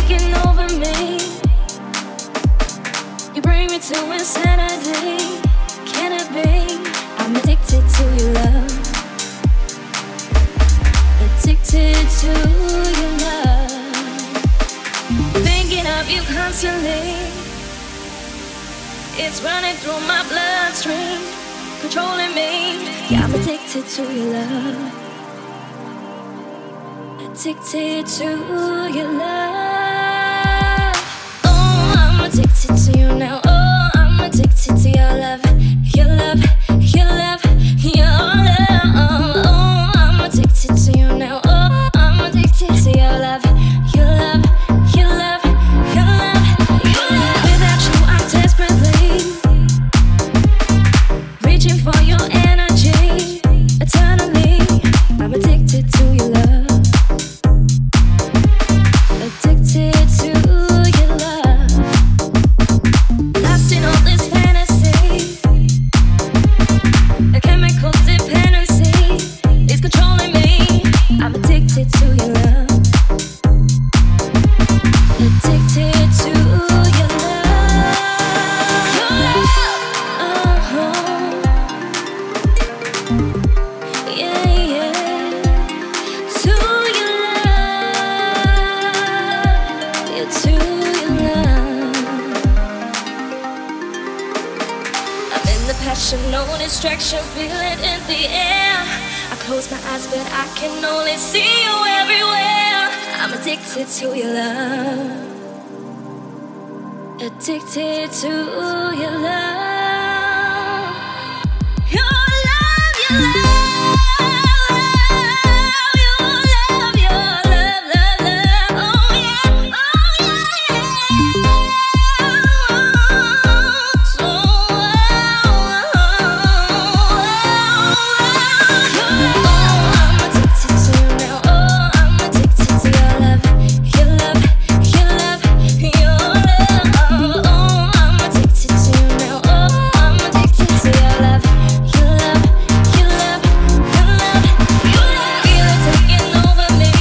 taking over me. You bring me to insanity. Can it be? I'm addicted to your love. Addicted to your love. Thinking of you constantly. It's running through my bloodstream, controlling me. Yeah, I'm addicted to your love. Addicted to your love. Oh, I'm addicted to you now. Oh, I'm addicted to your love. Your love, your love, your love. Oh, I'm addicted to you now. Oh, I'm addicted to your love. Your love, your love, your love, your love. Without you, I'm desperately reaching for your energy. Eternally, I'm addicted to your love. Addicted to your love. Lost in all this fantasy. A chemical dependency is controlling me. I'm addicted to your love. Addicted to your love. Your love. Yeah, yeah. To your love. Yeah, to your love. I'm in the passion, no distraction, feel it in the air. I close my eyes, but I can only see you everywhere. I'm addicted to your love. Addicted to your love. Your love, your love. Your love, your love, love, love. Oh yeah, oh yeah. I'm addicted to you now. Oh, I'm addicted to your love. Your love, your love, your love. Oh, I'm addicted to you now. Oh, I'm addicted to your love. Your love, your love, your love, your love. Feel it taking over me.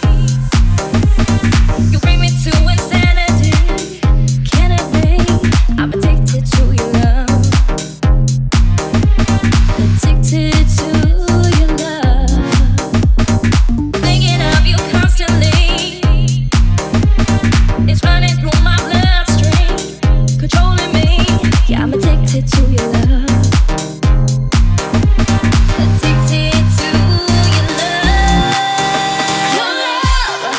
You bring me to insanity. Can it be? I'm addicted to your love. Addicted to your love. Thinking of you constantly. It's running through my bloodstream, controlling me. Yeah, I'm addicted to your love. Addicted to your love. Your love.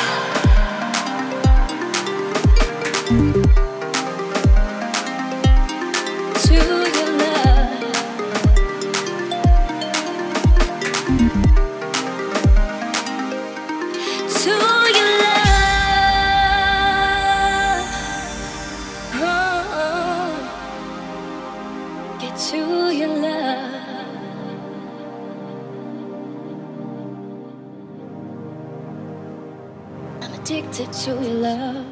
To your love. To your love. Oh, get to your love. I'm addicted to your love.